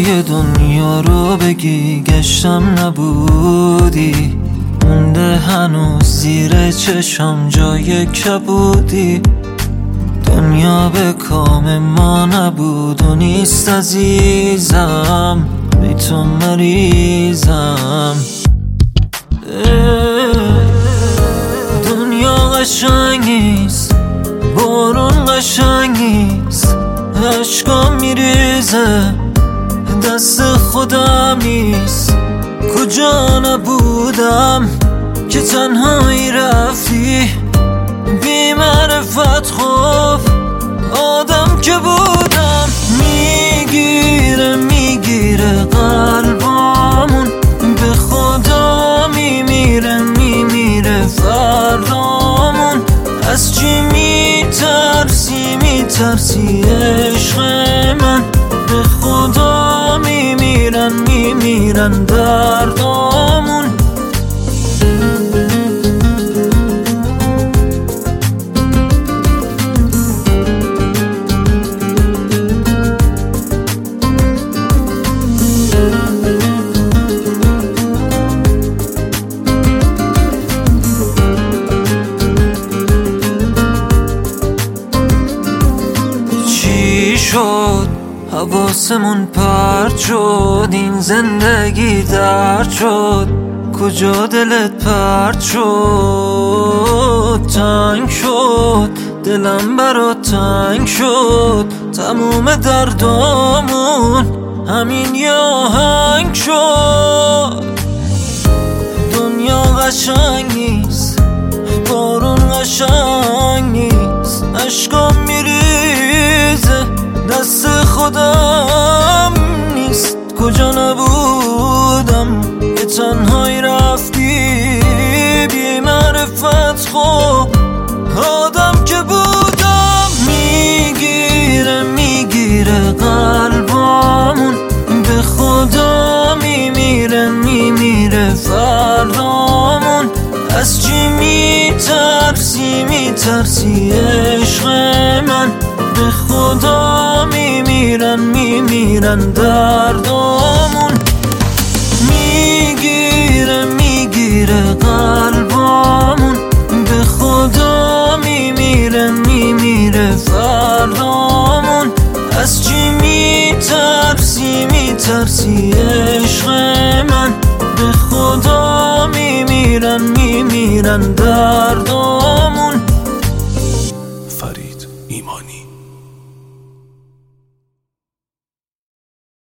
جای دنیا رو بگی گشتم نبودی، مونده هنوز زیر چشم جای کبودی. دنیا به کام ما نبود و نیست عزیزم، بی تو مریضم. دنیا قشنگ نیست، بارون قشنگ نیست، عشقام میریزه دست خودم نیست. کجا نبودم که تنهایی رفتی، بی معرفت خوف آدم که بودم. میگیره قلبامون، به خدا میمیره فردامون. از چی میترسی عشق من، به خدا میمیرن دردامون. شد حواسمون پرت شد، این زندگی درد شد. کجا دلت پرت شد؟ تنگ شد دلم برات، تنگ شد تموم دردامون همین یه آهنگ شد. دنیا قشنگ نیست، بارون قشنگ نیست، عشقام میریزه دست خودم نیست. کجا نبودم که تنهایی رفتی، بی معرفت خوب آدم که بودم. میگیره قلبامون، به خدا میمیره فردامون. از چی میترسی عشق من، به خدا میمیرن دردامون. میگیره قلبامون، به خدا میمیره فردامون. از چی میترسی عشق من، به خدا میمیرن دردامون. فرید ایمانی.